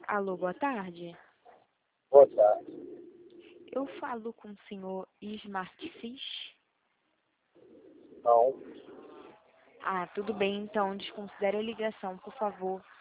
Alô, boa tarde. Boa tarde. Eu falo com o senhor Smart Fish? Não. Ah, tudo bem, então desconsidere a ligação, por favor.